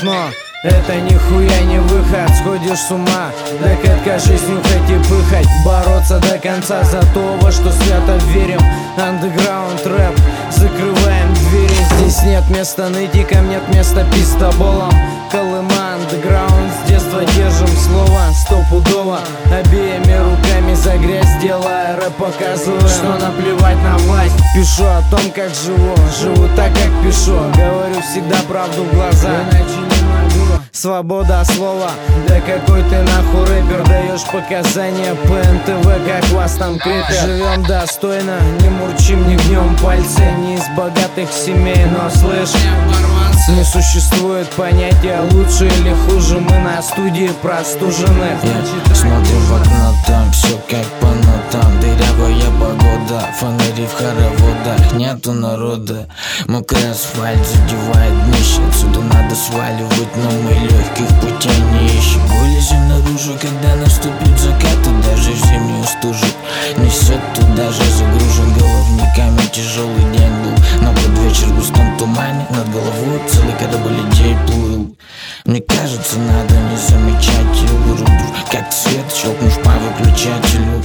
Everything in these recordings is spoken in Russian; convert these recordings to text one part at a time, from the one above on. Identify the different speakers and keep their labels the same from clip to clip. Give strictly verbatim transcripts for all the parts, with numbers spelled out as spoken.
Speaker 1: но это нихуя не выход. Сходишь с ума, так откажись нюхать и пыхать. Бороться до конца за то, во что свято верим. Андеграунд рэп, закрываем двери. Здесь нет места нытикам, нет места пистоболам. Колыма, андеграунд, с детства держим слово стопудово. Обеими руками за грязь делая рэп, показывая, что наплевать на власть. Пишу о том, как живу, живу так, как пишу. Говорю всегда правду в глаза, иначе не могу. Свобода слова, да какой ты нахуй рэпер. Даешь показания по эн тэ вэ, как вас там крепят. Живем достойно, не мурчим, не гнем пальцы. Не из богатых семей, но слышь, не существует понятия лучше или хуже. Мы на студии простужены.
Speaker 2: Я смотрю в окно, там все как по нотам. Дырявая погода, фонари в хороводах. Нету народа, мокрый асфальт задевает днище. Отсюда надо сваливать, но мы легких путей не ищем. Вылезем наружу, когда наступит закат, и даже в зимнюю стужу несет. Туда же загружен головниками. Тяжелый день был, но под вечер в густом тумане над головой целый корабль людей плыл. Мне кажется, надо не замечать его. Как свет, щелкнув по выключателю.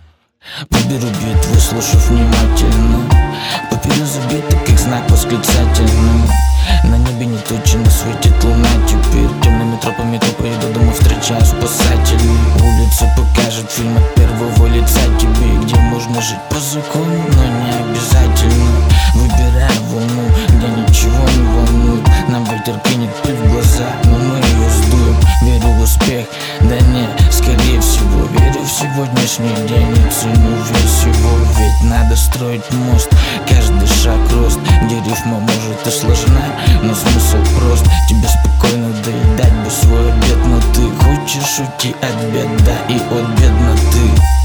Speaker 2: Подберу бит, выслушав внимательно. Папиру забиты, как знак восклицательный. На небе не тучи, но светит луна теперь. Темными тропами то поеду, домой встречаю спасателей. Улица покажет фильм от первого лица тебе, где можно жить по закону, но не обязательно. Выбираю волну, где ничего не волнует. Нам ветер кинет пыль в глаза, но мы ее сдуем. Верю в успех, да не, скорее всего. Верю в сегодняшний день и ценю весь его. Ведь надо строить мост, каждый шаг рост. Где рифма может и сложна, но смысл прост. Тебе спокойно доедать бы свой обед, но ты хочешь уйти от бед, да и от бедноты.